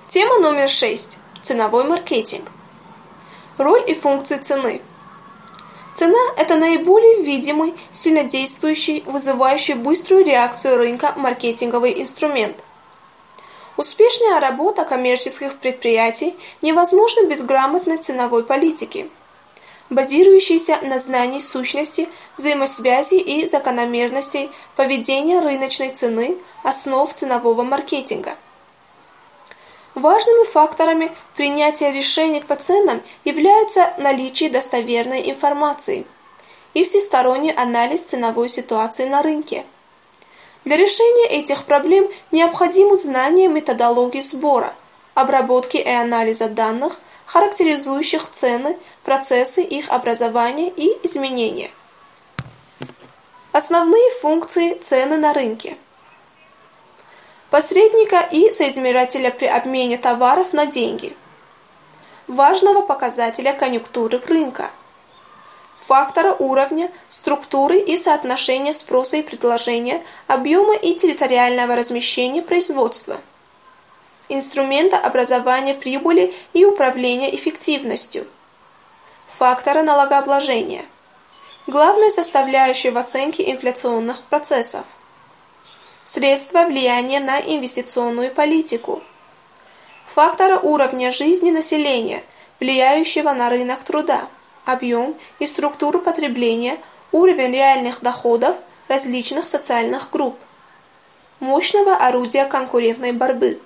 Тема номер 6. Ценовой маркетинг. Роль и функции цены. Цена – это наиболее видимый, сильнодействующий, вызывающий быструю реакцию рынка маркетинговый инструмент. Успешная работа коммерческих предприятий невозможна без грамотной ценовой политики, базирующейся на знании сущности, взаимосвязи и закономерностей поведения рыночной цены, основ ценового маркетинга. Важными факторами принятия решений по ценам являются наличие достоверной информации и всесторонний анализ ценовой ситуации на рынке. Для решения этих проблем необходимо знание методологии сбора, обработки и анализа данных, характеризующих цены, процессы их образования и изменения. Основные функции цены на рынке. Посредника и соизмерителя при обмене товаров на деньги. Важного показателя конъюнктуры рынка. Фактора уровня, структуры и соотношения спроса и предложения, объема и территориального размещения производства. Инструмента образования прибыли и управления эффективностью. Фактора налогообложения. Главная составляющая в оценке инфляционных процессов. Средства влияния на инвестиционную политику. Фактора уровня жизни населения, влияющего на рынок труда, объем и структуру потребления, уровень реальных доходов различных социальных групп. Мощного орудия конкурентной борьбы.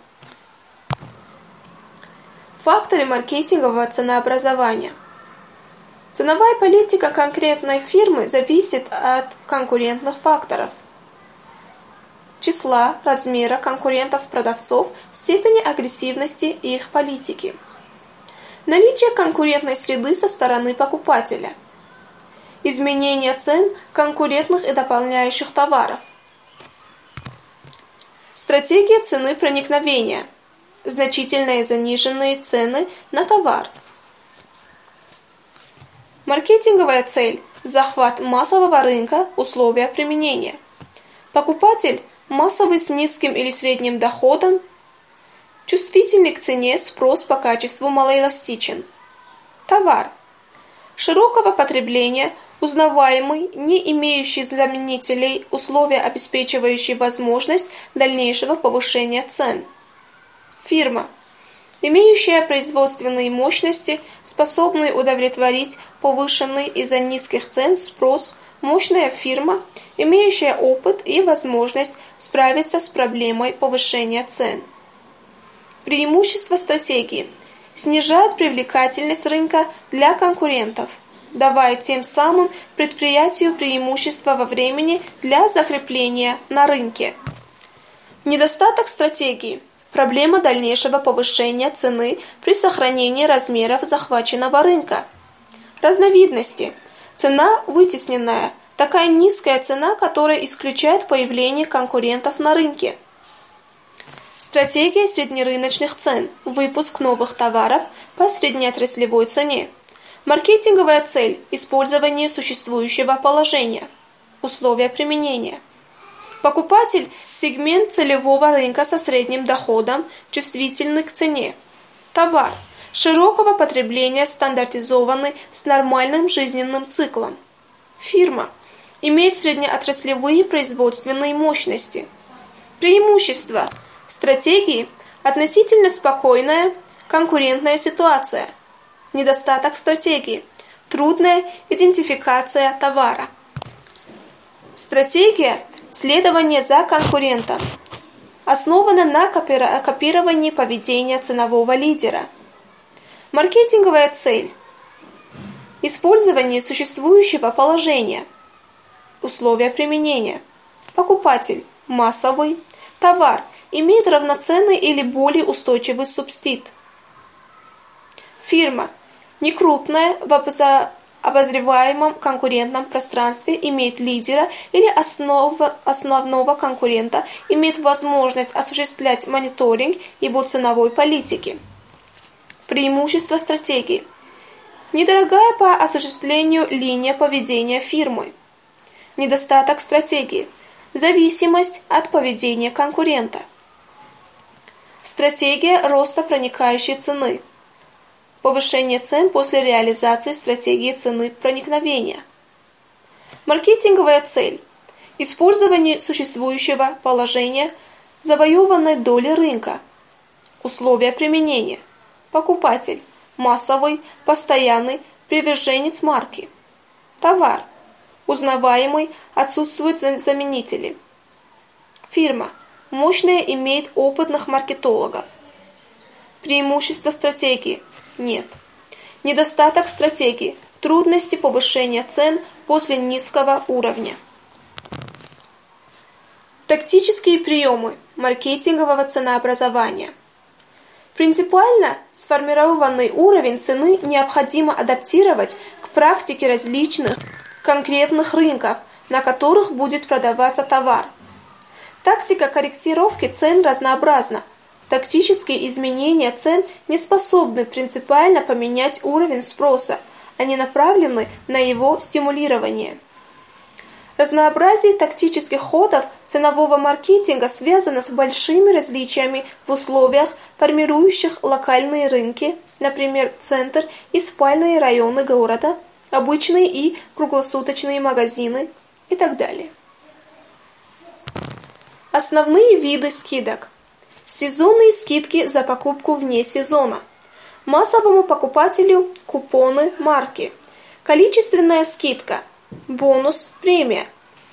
Факторы маркетингового ценообразования. Ценовая политика конкретной фирмы зависит от конкурентных факторов. Числа, размера конкурентов-продавцов, степени агрессивности их политики. Наличие конкурентной среды со стороны покупателя. Изменение цен конкурентных и дополняющих товаров. Стратегия цены проникновения. Значительно заниженные цены на товар. Маркетинговая цель – захват массового рынка, условия применения. Покупатель – массовый с низким или средним доходом, чувствительный к цене, спрос по качеству малоэластичен. Товар – широкого потребления, узнаваемый, не имеющий заменителей, условия, обеспечивающие возможность дальнейшего повышения цен. Фирма – имеющая производственные мощности, способные удовлетворить повышенный из-за низких цен спрос, мощная фирма, имеющая опыт и возможность справиться с проблемой повышения цен. Преимущество стратегии – снижает привлекательность рынка для конкурентов, давая тем самым предприятию преимущество во времени для закрепления на рынке. Недостаток стратегии – проблема дальнейшего повышения цены при сохранении размеров захваченного рынка. Разновидности – цена вытесненная, такая низкая цена, которая исключает появление конкурентов на рынке. Стратегия среднерыночных цен, выпуск новых товаров по среднеотраслевой цене. Маркетинговая цель – использование существующего положения. Условия применения. Покупатель – сегмент целевого рынка со средним доходом, чувствительный к цене. Товар – широкого потребления, стандартизованный с нормальным жизненным циклом. Фирма – имеет среднеотраслевые производственные мощности. Преимущества – стратегии – относительно спокойная конкурентная ситуация. Недостаток стратегии – трудная идентификация товара. Стратегия – следование за конкурентом. Основана на копировании поведения ценового лидера. Маркетинговая цель – использование существующего положения. Условия применения. Покупатель – массовый. Товар – имеет равноценный или более устойчивый субстит. Фирма – некрупная, в обозреваемом конкурентном пространстве, имеет лидера или основного конкурента, имеет возможность осуществлять мониторинг его ценовой политики. Преимущества стратегии. Недорогая по осуществлению линия поведения фирмы. Недостаток стратегии. Зависимость от поведения конкурента. Стратегия роста проникающей цены. Повышение цен после реализации стратегии цены проникновения. Маркетинговая цель. Использование существующего положения завоеванной доли рынка. Условия применения. Покупатель. Массовый, постоянный, приверженец марки. Товар. Узнаваемый, отсутствуют заменители. Фирма. Мощная, имеет опытных маркетологов. Преимущество стратегии. Нет. Недостаток стратегии. Трудности повышения цен после низкого уровня. Тактические приемы маркетингового ценообразования. Принципиально сформированный уровень цены необходимо адаптировать к практике различных конкретных рынков, на которых будет продаваться товар. Тактика корректировки цен разнообразна. Тактические изменения цен не способны принципиально поменять уровень спроса, они направлены на его стимулирование. Разнообразие тактических ходов ценового маркетинга связано с большими различиями в условиях, формирующих локальные рынки, например, центр и спальные районы города, обычные и круглосуточные магазины и так далее. Основные виды скидок. Сезонные скидки за покупку вне сезона. Массовому покупателю купоны марки. Количественная скидка. Бонус, премия.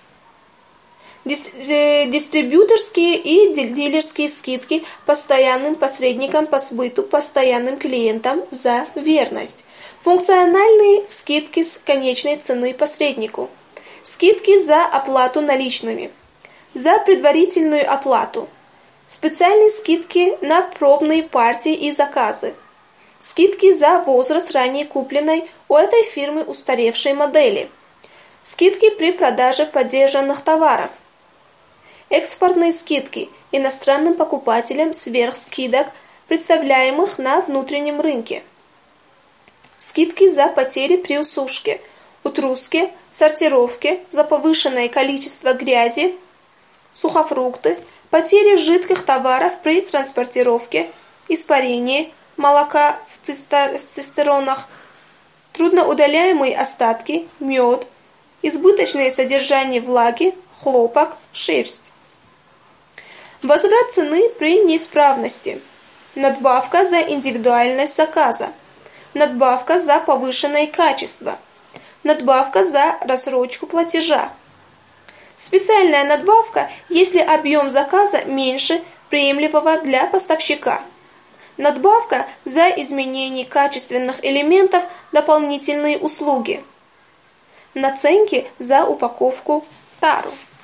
Дистрибьюторские и дилерские скидки постоянным посредникам по сбыту, постоянным клиентам за верность. Функциональные скидки с конечной цены посреднику. Скидки за оплату наличными. За предварительную оплату. Специальные скидки на пробные партии и заказы. Скидки за возраст ранее купленной у этой фирмы устаревшей модели. Скидки при продаже подержанных товаров. Экспортные скидки иностранным покупателям сверх скидок, представляемых на внутреннем рынке. Скидки за потери при усушке, утруске, сортировке, за повышенное количество грязи, сухофрукты, потери жидких товаров при транспортировке, испарение молока в цистернах, трудноудаляемые остатки, мед, избыточное содержание влаги, хлопок, шерсть. Возврат цены при неисправности. Надбавка за индивидуальность заказа. Надбавка за повышенное качество. Надбавка за рассрочку платежа. Специальная надбавка, если объем заказа меньше приемлемого для поставщика. Надбавка за изменение качественных элементов, дополнительные услуги. Наценки за упаковку тару.